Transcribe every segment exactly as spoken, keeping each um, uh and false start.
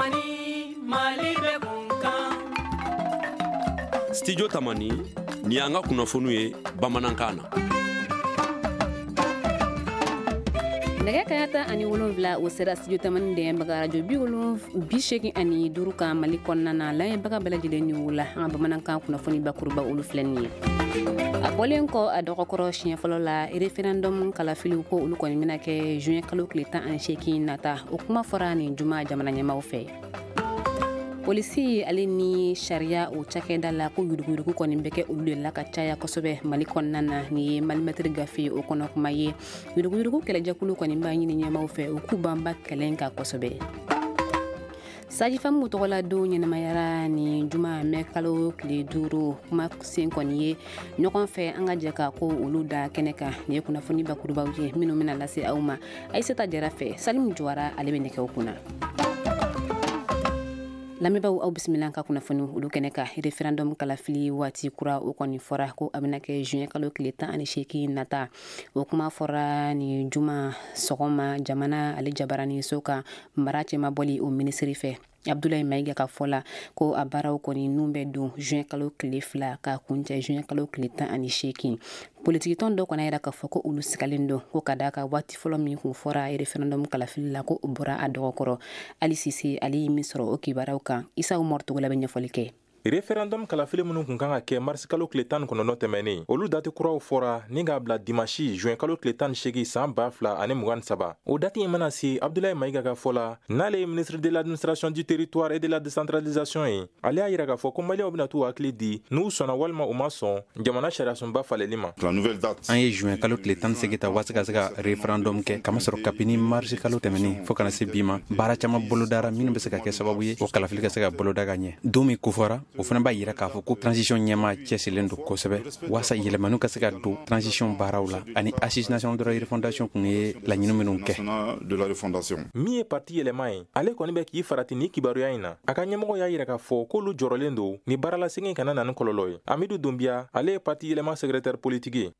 Tamani Mali be kunkan. Studio Tamani ni anga kunafunu ye Bamanankan na. Nɛgɛ kaɲa tan ani wolonwula o sera studio Tamani dɛmɛbaga radio bi wolonwula bi seegin ani duuru kan Mali kɔnɔna na lamɛnbaga bɛɛ lajɛlen ni wula an ka Bamanankan kunnafoni bakuruba olu filɛ nin ye. A bɔlen kɔ a dɔgɔkɔrɔ siɲɛ fɔlɔ la référendum kalafiliw ko olu kɔni bɛna kɛ juin kalo tile tan ani seegin nata o kuma fɔra nin juma jamana ɲɛmaaw fɛ. Polisi ale ni sariya o cakɛda la ko yuruguyurugu kɔni bɛ kɛ olu de la ka caya kosɛbɛ Mali kɔnɔna na ni ye malimɛtiri gafe o kɔnɔ kuma ye yuruguyurugu kɛlɛjɛkulu kɔni b'a ɲini ɲɛmaaw fɛ u k'u banba kɛlɛ kan kosɛbɛ. Sajifamu tɔgɔla don ɲɛnamayara ni juma mɛ kalo tile duuru kuma sen kɔni ye ɲɔgɔn fɛ an ka jɛ ka ko olu da kɛnɛ kan ni ye kunnafoni bakurubaw ye minnu bɛna lase aw ma Aisata Jara fɛ Salimu Jawara ale bɛ nɛgɛw kunna. Lamɛnbaaw aw bisimila ka kunnafoni olu kɛnɛ ka référendum kalafili waati kura o kɔni fɔra ko a bɛna kɛ juin kalo tile tan ani seegin nata o kuma fɔra ni juma sɔgɔma jamana ale jabarani so kan mara cɛma bɔli o minisiri fɛ Abdoulaye Maïga ka fɔ la ko a baaraw kɔni nun bɛ don juin kalo tile fila ka kuncɛ juin kalo tile tan ani seegin politiki tɔn dɔ kɔni yɛrɛ ka fɔ ko olu sigalen don ko ka da ka waati fɔlɔ min kun fɔra référendum kalafili la ko o bɔra a dɔgɔkɔrɔ Ali Sise ale ye min sɔrɔ o kibaaraw kan Isa Umar Togola bɛ ɲɛfɔli kɛ. Référendum kalafili minnu kun kan ka kɛ mars kalo tile tan ni kɔnɔntɔn tɛmɛnen olu dati kuraw fɔra ni k'a bila dimanche juin kalo tile tan ni seegin san ba fila ani mugan ni saba o dati in mana se Abdoulaye Maïga ka fɔ la n'ale ye ministre de l'administration du territoire et de la décentralisation ye ale y'a yira k'a fɔ ko maliyɛnw bɛna t'u hakili di n'u sɔnna walima u ma sɔn jamana sariyasunba faleli ma. An ye juin kalo tile tan ni seegin ta waati ka se ka référendum kɛ kamasɔrɔ kabini mars kalo tɛmɛnen fo kana se bi ma baara caman bolodara minnu bɛ se ka kɛ sababu ye o kalafili ka se ka boloda ka ɲɛ don min kofɔra o fana b'a yira k'a fɔ ko transition ɲɛma cɛsilen don kosɛbɛ waasa yɛlɛmaniw ka se ka don transition baaraw la ani assise nationale de la refondation kun ye laɲini minnu kɛ. Min ye parti yɛlɛma ye ale kɔni bɛ k'i farati ni kibaruya in na a ka ɲɛmɔgɔ y'a yira k'a fɔ k'olu jɔrɔlen don ni baaralasegin kana na ni kɔlɔlɔ ye. Amidu Dunbiya ale ye parti yɛlɛma secrétaire politique ye.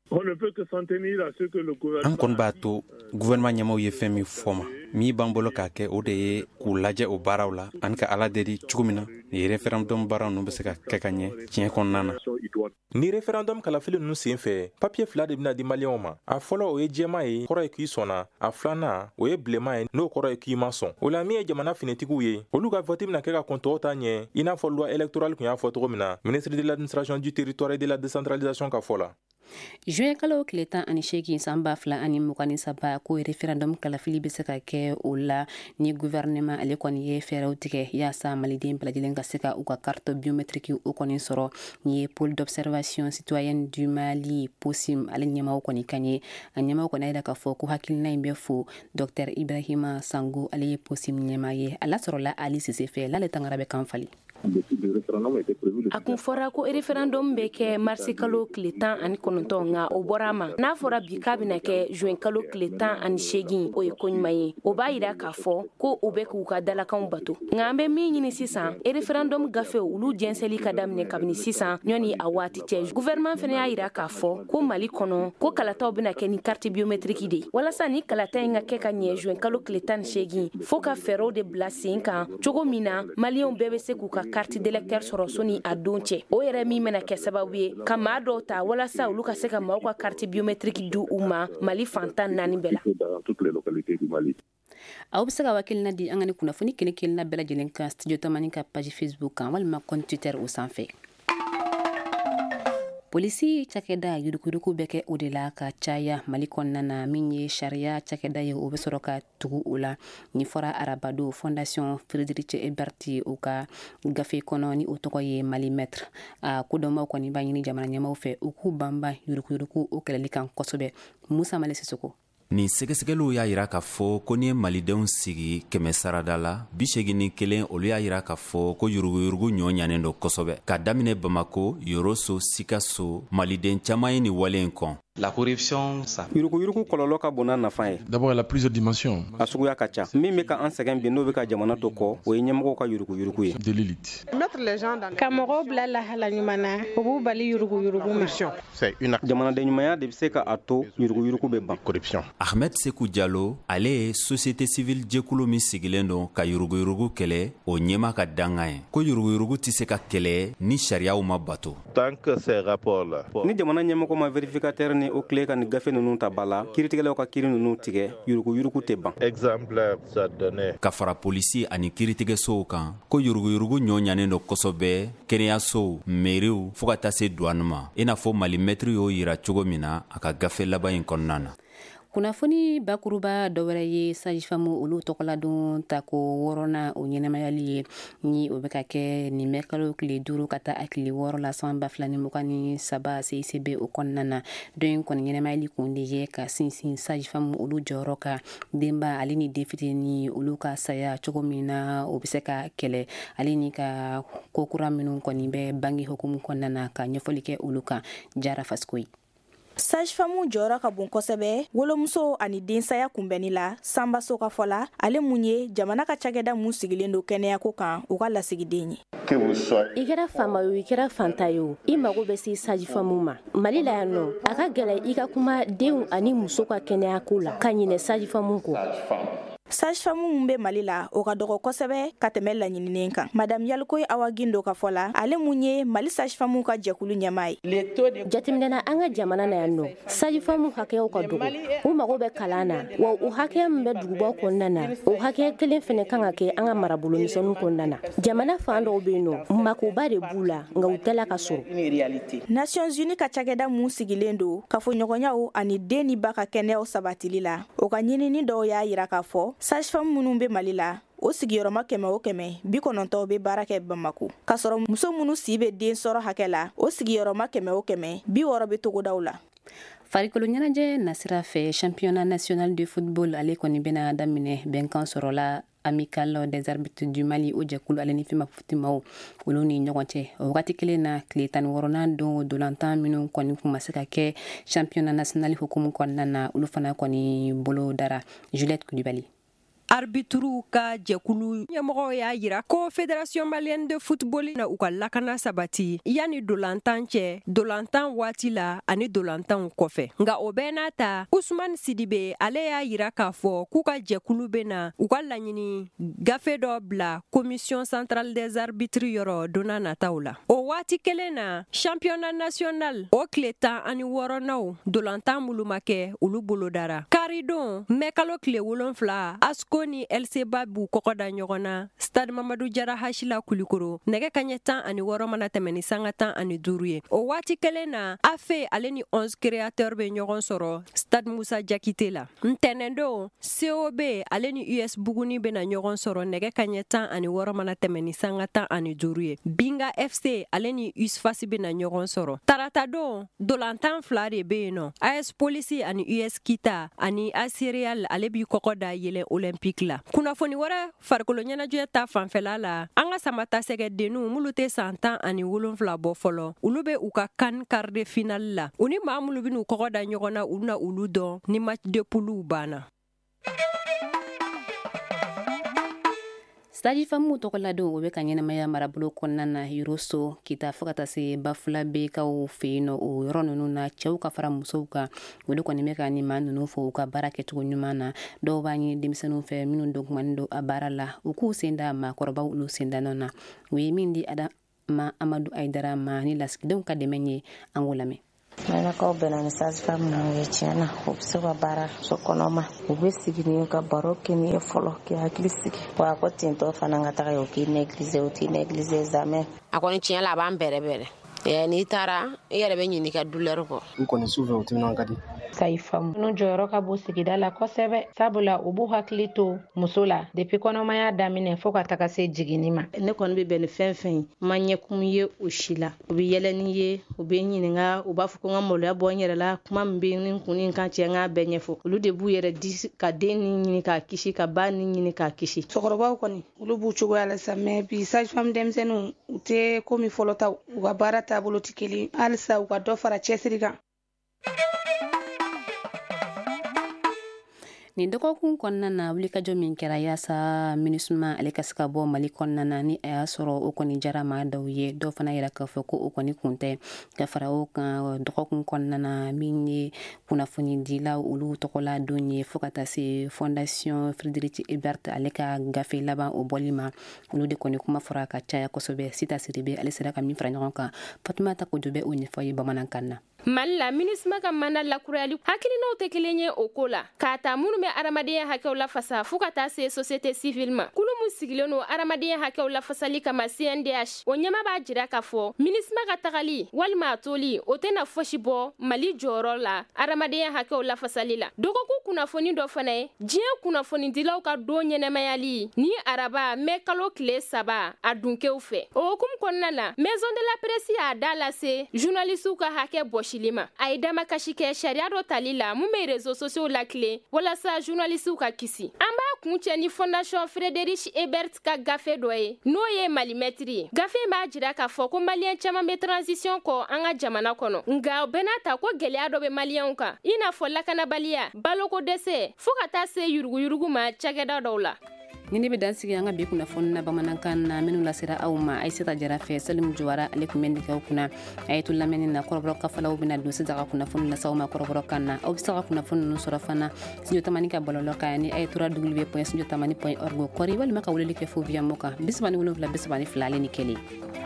An kɔni b'a to gouvernement ɲɛmɔgɔw ye fɛn min fɔ ma min b'an bolo k'a kɛ o de ye k'u lajɛ o baaraw la ani ka ala deli cogo min na ni référendum baaraw ninnu bɛ se ka kɛ ka ɲɛ tiɲɛ kɔnɔna na. Ni référendum kalafili ninnu sen fɛ papier fila de bɛna di maliyɛnw ma a fɔlɔ o ye jɛma ye kɔrɔ ye k'i sɔnna a filanan o ye bilenman ye n'o kɔrɔ ye k'i ma sɔn o la min ye jamana finitigiw ye olu ka vote bɛna kɛ ka kɔn tɔw ta ɲɛ i n'a fɔ loi électorale kun y'a fɔ cogo min na ministre de l'administration du territoire et de la décentralisation ka fɔ la. Juin kalo tile tan ani seegin san ba fila ani mugan ni saba ko référendum kalafili bɛ se ka kɛ o la ni gouvernement ale kɔni ye fɛɛrɛw tigɛ yaasa maliden bɛɛ lajɛlen ka se ka u ka carte biométrique o kɔni sɔrɔ ni ye pôle d'observation citoyenne du Mali POSIM ale ɲɛmaaw kɔni kan ye a ɲɛmaaw kɔni yɛrɛ ka fɔ ko hakilina in bɛ fo Docteur Ibrahima Sango ale ye POSIM ɲɛmaa ye a lasɔrɔla Ali Sise fɛ l'ale tangara bɛ kan fali. A kun fɔra ko référendum bɛ kɛ marsi kalo tile tan ani kɔnɔntɔn nka o bɔra a ma n'a fɔra bi k'a bɛna kɛ juin kalo tile tan ani seegin o ye ko ɲuman ye o b'a yira k'a fɔ ko u bɛ k'u ka dalakanw bato nka an bɛ min ɲini sisan référendum gafew olu jɛnsɛli ka daminɛ kabini sisan ɲɔni a waati cɛ gouvernement fana y'a yira k'a fɔ ko Mali kɔnɔ ko kalataw bɛna kɛ ni carte biométrique de walasa ni kalata in ka kɛ ka ɲɛ juin kalo tile tan ni seegin fo ka fɛɛrɛw de bila sen kan cogo min na maliyɛnw bɛɛ bɛ se k'u ka carte d'électeur sɔrɔ soni a don cɛ o yɛrɛ min bɛna kɛ sababu ye ka maa dɔw ta walasa olu ka se ka maaw ka carte biométrique di u ma Mali fantan naani bɛɛ la. Aw bɛ se ka wakilina di an ka ni kunnafoni kelen kelenna bɛɛ lajɛlen kan studio Tamani ka page Facebook kan walima compte Twitter o sanfɛ. Polisi cakɛda yuruguyurugu bɛ kɛ o de la ka caya Mali kɔnɔna na min ye sariya cakɛda ye o bɛ sɔrɔ ka tugu o la ni fɔra arabado fondation Frédéric Ebert o ka gafe kɔnɔ ni o tɔgɔ ye Mali maître a kodɔnmaw kɔni b'a ɲini jamana ɲɛmaaw fɛ u k'u banban yuruguyurugu o kɛlɛli kan kosɛbɛ Musa Male Sisoko. Ni sɛgɛsɛgɛliw y'a yira k'a fɔ ko ni ye malidenw sigi kɛmɛ sarada la bi segin ni kelen olu y'a yira k'a fɔ ko yuruguyurugu ɲɔ ɲanen don kosɛbɛ ka daminɛ Bamako, Yoroso, Sikaso maliden caman ye ni wale in kɔn La corruption, ça. Yuruku yuruku kololo ka bona nafa ye. D'abord, elle a plusieurs dimensions. Asuguya ka ca. Min bɛ ka an sɛgɛn bi n'o bɛ ka jamana to kɔ, o ye ɲɛmɔgɔw ka yuruku yuruku ye. De l'élite. Ka mɔgɔw bila lahala ɲuman na, o b'u bali yuruku yuruku ma. C'est une jamanaden ɲumanya de bɛ se ka a to yuruku yuruku bɛ ban. Corruption. Ahmed Sekou Diallo, ale ye société civile jɛkulu min sigilen don ka yuruguyurugu kɛlɛ o ɲɛma ka danga ye ko yuruguyurugu tɛ se ka kɛlɛ ni sariyaw ma bato. Tant que ces rapports là. Ni jamana ɲɛmɔgɔ ma vérificateur ni o kile ka ni gafe ninnu ta bala kiiritigɛlaw ka kiiri ninnu tigɛ yuruguyurugu tɛ ban. Exemplaire ça donné. Ka fara polisi ani kiiritigɛsow kan ko yuruguyurugu ɲɔ ɲanen do kosɛbɛ kɛnɛyasow mairew fo ka taa se douane ma i n'a fɔ mali mɛtiri y'o yira cogo min na a ka gafe laban in kɔnɔna na. kunnafoni bakuruba dɔwɛrɛ ye sajifamu olu tɔgɔladon ta ko wɔɔrɔna o ɲɛnamayali ye ni o bɛ ka kɛ nin bɛ kalo tile duuru ka taa a tile wɔɔrɔ la san ba fila ni mugan ni saba C I C B o kɔnɔna na dɔ in kɔni ɲɛnamayali kun de ye ka sinsin sajifamu olu jɔyɔrɔ ka denba ale ni den fitini olu ka saya cogo min na o bɛ se ka kɛlɛ ale ni ka kokura minnu kɔni bɛ bange hukumu kɔnɔna na ka ɲɛfɔli kɛ olu kan Jara Faskoyi. Sajifamu jɔyɔrɔ ka bon kosɛbɛ wolomuso ani densaya kunbɛnni la Sanbaso ka fɔ la ale mun ye jamana ka cakɛda mun sigilen do kɛnɛyako kan u ka lasigiden ye. I kɛra fama yo i kɛra fanta yo i mago bɛ se sajifamu ma Mali la yan nɔ a ka gɛlɛ i ka kuma denw ani muso ka kɛnɛyako la ka ɲinɛ sajifamu ko. Sajifamu mun bɛ Mali la o ka dɔgɔ kosɛbɛ ka tɛmɛ laɲininen kan. Madame Yalikoy Awa Gindo ka fɔ la ale mun ye Mali sajifamu ka jɛkulu ɲɛmaa ye. Jateminɛna an ka jamana na yan nɔ sajifamu hakɛw ka dɔgɔ u mago bɛ kalan na wa u hakɛ min bɛ dugubaw kɔnɔna na o hakɛ kelen fɛnɛ kan ka kɛ an ka marabolomisɛnninw kɔnɔna na. Jamana fan dɔw bɛ yen nɔ makoba de b'u la nka u tɛla ka sɔrɔ. Nations Unies ka cakɛda mun sigilen do kafoɲɔgɔnyaw ani den ni ba ka kɛnɛyaw sabatili la o ka ɲinini dɔw y'a yira k'a fɔ sajifamu minnu bɛ Mali la o sigiyɔrɔma kɛmɛ o kɛmɛ bi kɔnɔntɔn bɛ baara kɛ Bamako ka sɔrɔ muso minnu si bɛ den sɔrɔ hakɛ la o sigiyɔrɔma kɛmɛ o kɛmɛ bi wɔɔrɔ bɛ togodaw la. Farikolo ɲɛnajɛ nasira fɛ championnat national de football ale kɔni bɛna daminɛ bɛnkan sɔrɔla amical des arbitres du Mali o jɛkulu ale ni fima futimaw olu ni ɲɔgɔn cɛ o wagati kelen na tile tan ni wɔɔrɔnan don dolantan minnu kɔni kun ma se ka kɛ championnat national hukumu kɔnɔna na olu fana kɔni bolo dara. Juliette Kulibali. Arbitru ka jɛkulu ɲɛmɔgɔw y'a yira ko Fédération Malienne de Football na u ka lakana sabati yani dolantan cɛ dolantan waati la ani dolantan kɔfɛ nga o bɛɛ n'a ta Ousmane Sidibe ale y'a yira k'a fɔ k'u ka jɛkulu bena u ka laɲini gafe dɔ bila Commission centrale des arbitres yɔrɔ donna nataw la o waati kelen na championnat national o tile tan ani wɔɔrɔnaw dolantan mulu ma kɛ olu bolo dara karidon mɛkalo tile wolonfila asko ni L C Babu kɔkɔda ɲɔgɔn na Stade Mamadou Jara Hachila Kulikoro nɛgɛ kaɲɛ tan ani wɔɔrɔ mana tɛmɛ ni sanga tan ani duuru ye o waati kelen na A F E ale ni onze créateurs bɛ ɲɔgɔn sɔrɔ Stade Moussa Diakité la ntɛnɛndon C O B ale ni U S Buguni bɛna ɲɔgɔn sɔrɔ nɛgɛ kaɲɛ tan ani wɔɔrɔ mana tɛmɛ ni sanga tan ani duuru ye Binga F C ale ni U S Fasi bɛna ɲɔgɔn sɔrɔ taratadon dolantan fila de bɛ yen nɔ A S Polisi ani U S Kita ani A S Real ale b'i kɔkɔda yɛlɛ Olympique la kunnafoni wɛrɛ farikolo ɲɛnajɛ ta fanfɛla la an ka samata sɛgɛdennu mulu tɛ san tan ani wolonfila bɔ fɔlɔ olu bɛ u ka kan quart de finale la u ni maa mulu bɛn'u kɔgɔ da ɲɔgɔn na u na olu dɔn ni match de poules banna. Sajifamu tɔgɔladon o bɛ ka ɲɛnamaya marabolo kɔnɔna na Yuroso kita fo ka taa se Bafula bekaw fɛ yen nɔ o yɔrɔ ninnu na cɛw ka fara musow kan olu kɔni bɛ ka nin maa ninnu fɔ u ka baara kɛcogo ɲuman na dɔw b'a ɲini denmisɛnninw fɛ minnu dɔgɔmanin don a baara la u k'u sen da maakɔrɔbaw olu sen da na u ye min di Adama Amadu Aidara ma ni lasigidenw ka dɛmɛ ye an k'o lamɛn. Nakaw bɛna ni sajifamu minnu ye tiɲɛna u bɛ se ka baara so kɔnɔma u bɛ sigi ni ka baro kɛ ni ye fɔlɔ k'i hakili sigi wa ko tentɔ fana ka taga o k'i negliger o t'i negliger jamais a kɔni tiɲɛ la a b'an bɛrɛ bɛrɛ n'i taara i yɛrɛ bɛ ɲini ka douleur kɔ u kɔni su fɛ u timinan ka di sajifamu ninnu jɔyɔrɔ ka bon sigida la kosɛbɛ sabula u b'u hakili to muso la depuis kɔnɔmaya daminɛ fo ka taga se jiginni ma ne kɔni bɛ bɛn ni fɛn fɛn ye ma ɲɛkun ye o si la u bɛ yɛlɛ ni ye u bɛ ɲininka u b'a fɔ ko n ka maloya bɔ n yɛrɛ la kuma min bɛ ni kun ni kan cɛ n k'a bɛɛ ɲɛfɔ olu de b'u yɛrɛ di ka den ni ɲini k'a kisi ka ba ni ɲini k'a kisi cɛkɔrɔbaw kɔni olu b'u cogoya la sa mais bi sajifamu denmisɛnninw u tɛ komi fɔlɔ ta u ka baara taabolo tɛ kelen halisa u ka dɔ fara cɛsiri kan. nin dɔgɔkun kɔnɔna na wulikajɔ min kɛra yaasa minisma ale ka se ka bɔ mali kɔnɔna na ni a y'a sɔrɔ o kɔni jara maa dɔw ye dɔw fana yɛrɛ k'a fɔ ko o kɔni kun tɛ ka fara o kan dɔgɔkun kɔnɔna na min ye kunnafoni dila olu tɔgɔla don ye fɔɔ ka taa se fondation Frédéric Ebert ale ka gafe laban o bɔli ma olu de kɔni kuma fɔra ka caya kosɛbɛ Sita Siribe ale sera ka min fara ɲɔgɔn kan Fatumata Kojo bɛ o ɲɛfɔ ye bamanankan na. Mali la minisma ka manda lakurayali hakilinaw tɛ kelen ye o ko la k'a ta minnu bɛ adamadenya hakɛw lafasa fo ka taa se société civile ma kulu min sigilen no adamadenya hakɛw lafasali kama C N D H o ɲɛma b'a jira k'a fɔ minisma ka tagali walima a toli o tɛna fosi bɔ Mali jɔyɔrɔ la adamadenya hakɛw lafasali la dɔgɔkun kunnafoni dɔ fana ye diɲɛ kunnafonidilaw ka don ɲɛnɛmayali ni araba mɛ kalo tile saba a dunkew fɛ o hukumu kɔnɔna la maison de la presse y'a da lase journalistes ka hakɛ bɔ a ye dama kasi kɛ sariya dɔ tali la mun bɛ réseaux sociaux la tile walasa journalistes ka kisi an b'a kun cɛ ni fondation Frédéric Ebert ka gafe dɔ ye n'o ye Mali mɛtiri ye gafe b'a jira k'a fɔ ko maliyɛn caman bɛ transition kɔ an ka jamana kɔnɔ nka bɛɛ n'a ta ko gɛlɛya dɔ bɛ maliyɛnw kan i n'a fɔ lakanabaliya baloko dɛsɛ fo ka taa se yuruguyurugu ma cakɛda dɔw la. ni ne bɛ dansigi an ka bi kunnafoni na bamanankan na minnu lasera aw ma Aisata Jara fɛ Salim Jawara ale kun bɛ nɛgɛw kunna a ye to lamɛnni na kɔrɔbɔrɔ kafalaw bɛna don sisan ka kunnafoni lasaw ma kɔrɔbɔrɔ kan na aw bɛ se ka kunnafoni ninnu sɔrɔ fana studio tamani ka bɔlɔlɔ kan ni a ye tora w point studio tamani point org kɔri walima ka weleli kɛ fo via mo kan bi saba ni wolonwula bi saba ni fila ale ni kelen.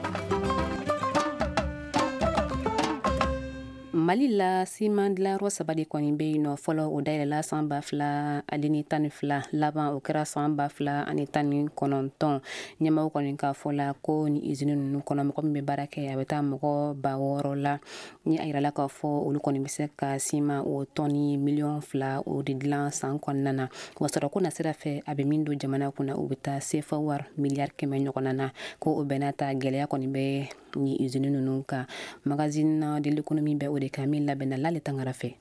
Mali la siman dilanyɔrɔ saba de kɔni bɛ yen nɔ fɔlɔ o dayɛlɛla san ba fila ale ni tan ni fila laban o kɛra san ba fila ani tan ni kɔnɔntɔn ɲɛmaaw kɔni k'a fɔ la ko ni izini ninnu kɔnɔ mɔgɔ min bɛ baara kɛ a bɛ taa mɔgɔ ba wɔɔrɔ la ni a yirala k'a fɔ olu kɔni bɛ se ka siman o tɔni miliyɔn fila o de dilan san kɔnɔna na wa sɔrɔ ko nasira fɛ a bɛ min don jamana kunna o bɛ taa sefa wari miliyari kɛmɛ ɲɔgɔnna na ko o bɛn'a ta gɛlɛya kɔni bɛ ni izini ninnu kan magazine de l'économie bɛ o de kan min labɛnna Lale Tangara fɛ.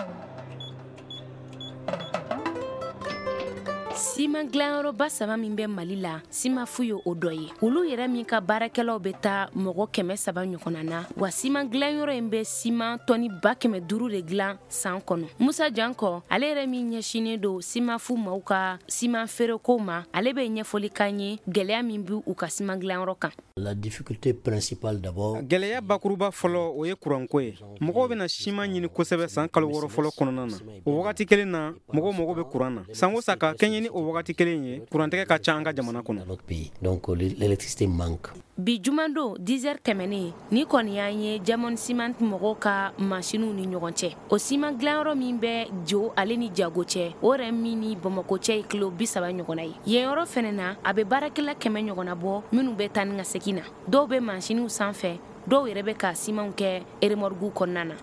siman dilanyɔrɔba saba min bɛ Mali la siman fu ye o dɔ ye olu yɛrɛ min ka baarakɛlaw bɛ taa mɔgɔ kɛmɛ saba ɲɔgɔnna na wa siman dilanyɔrɔ in bɛ siman tɔni ba kɛmɛ duuru de dilan san kɔnɔ Musa Jankɔ ale yɛrɛ min ɲɛsinen don siman fu maaw ka siman feerekow ma ale bɛ ɲɛfɔli k'an ye gɛlɛya min bɛ u ka siman dilanyɔrɔ kan. La difficulté principale d'abord gɛlɛya bakuruba fɔlɔ o ye kuranko ye mɔgɔw bɛna siman ɲini kosɛbɛ san kalo wɔɔrɔ fɔlɔ kɔnɔna na o wagati kelen na mɔgɔw mago bɛ kuran na san o san ka kɛɲɛ ni o wagati kelen ye kurantigɛ ka ca an ka jamana kɔnɔ donc l'électricité manque. bi juman don dix heures tɛmɛnen ni kɔni y'an ye Jamon Ciment mɔgɔw ka masiniw ni ɲɔgɔn cɛ o siman dilanyɔrɔ min bɛ Jo ale ni Jago cɛ o yɛrɛ min ni Bamako cɛ ye kilo bi saba ɲɔgɔnna ye yen yɔrɔ fɛnɛ na a bɛ baarakɛla kɛmɛ ɲɔgɔnna bɔ minnu bɛ taa ni ka segin na dɔw bɛ masiniw sanfɛ dɔw yɛrɛ bɛ ka simanw kɛ remorguw kɔnɔna na.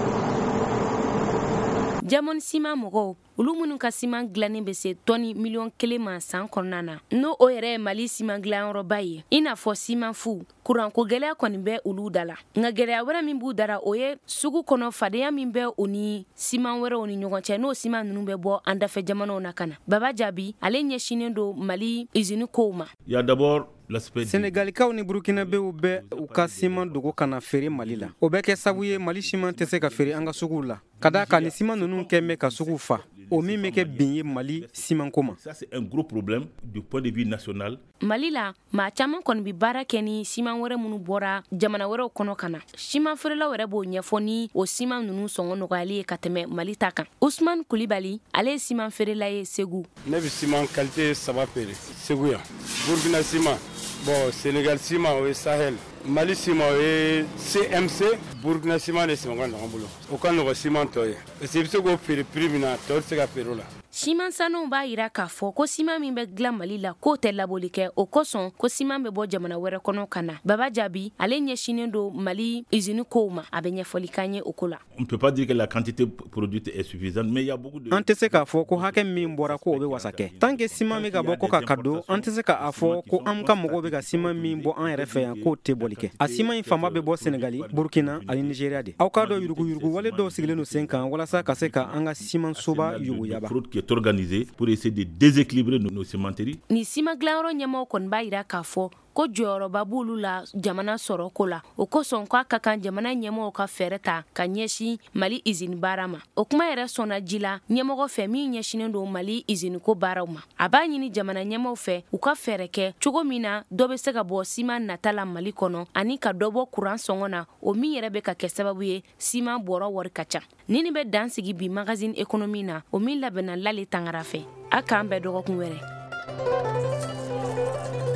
Jamon Ciment mɔgɔw olu minnu ka siman dilanin bɛ se tɔni miliyɔn kelen ma san kɔnɔna na n'o o yɛrɛ ye Mali siman dilanyɔrɔba ye i n'a fɔ siman fu kuranko gɛlɛya kɔni bɛ olu da la nka gɛlɛya wɛrɛ min b'u dara o ye sugu kɔnɔ fadenya min bɛ u ni siman wɛrɛw ni ɲɔgɔn cɛ n'o siman ninnu bɛ bɔ an dafɛ jamanaw na ka na Baba Jaabi ale ɲɛsinen don Mali usine kow ma. Ya d'abord Senegalikaw ni Burkinabew bɛ u ka siman dogo ka na feere Mali la o bɛ kɛ sabu ye Mali siman tɛ se ka feere an ka suguw la ka da ka ni siman ninnu kɛn bɛ ka suguw fa o min bɛ kɛ bin ye Mali siman ko ma. Ça c'est un gros problème du point de vue national. Mali la maa caman kɔni bi baara kɛ ni siman wɛrɛ minnu bɔra jamana wɛrɛw kɔnɔ ka na siman feerelaw yɛrɛ b'o ɲɛfɔ ni o siman ninnu sɔngɔ nɔgɔyali ye ka tɛmɛ Mali ta kan. Usman Kulibali ale ye siman feerela ye Segu. Ne bɛ siman qualité saba feere Segu yan Burkina siman bon Sénégal siman o ye Sahel Mali siman o ye C M C Burkina siman de siman ka nɔgɔn bolo o ka nɔgɔn siman tɔ ye parce que i bɛ se k'o feere prix min na tɔ tɛ se ka feere o la. siman sanuw b'a yira k'a fɔ ko siman min bɛ dilan Mali la k'o tɛ labɔli kɛ o kosɔn ko siman bɛ bɔ jamana wɛrɛ kɔnɔ ka na Baba Jaabi ale ɲɛsinen don Mali usine kow ma a bɛ ɲɛfɔli k'an ye o ko la. On ne peut pas dire que la quantité produite est suffisante mais il y a beaucoup de an tɛ se k'a fɔ ko hakɛ min bɔra ko o bɛ wasa kɛ tant que siman bɛ ka bɔ ko ka ka don an tɛ se k'a fɔ ko an ka mɔgɔw bɛ ka siman min bɔ an yɛrɛ fɛ yan k'o tɛ bɔli kɛ a siman in fanba bɛ bɔ Senegali Burkina ani Nigeria de aw k'a dɔn yuruguyurugu wale dɔw sigilen don sen kan walasa ka se ka an ka siman soba yuguyaba. Qui est organisé pour essayer de déséquilibrer nos cimenteries. Ni siman dilanyɔrɔ ɲɛmaaw kɔni b'a yira k'a fɔ ko jɔyɔrɔba b'olu la jamana sɔrɔ ko la o kosɔn ko a ka kan jamana ɲɛmɔgɔw ka fɛɛrɛ ta ka ɲɛsin Mali izini baara ma. O kuma yɛrɛ sɔnna ji la ɲɛmɔgɔ fɛ min ɲɛsinen don Mali izini ko baaraw ma. A b'a ɲini jamana ɲɛmɔgɔw fɛ u ka fɛɛrɛ kɛ cogo min na dɔ bɛ se ka bɔ siman nata la Mali kɔnɔ ani ka dɔ bɔ kuran sɔngɔ na o min yɛrɛ bɛ ka kɛ sababu ye siman bɔrɔ wari ka ca. Ni nin bɛ dan sigi bi magazine économie na o min labɛnna Lale Tangara fɛ. A k'an bɛɛ dɔgɔkun wɛrɛ.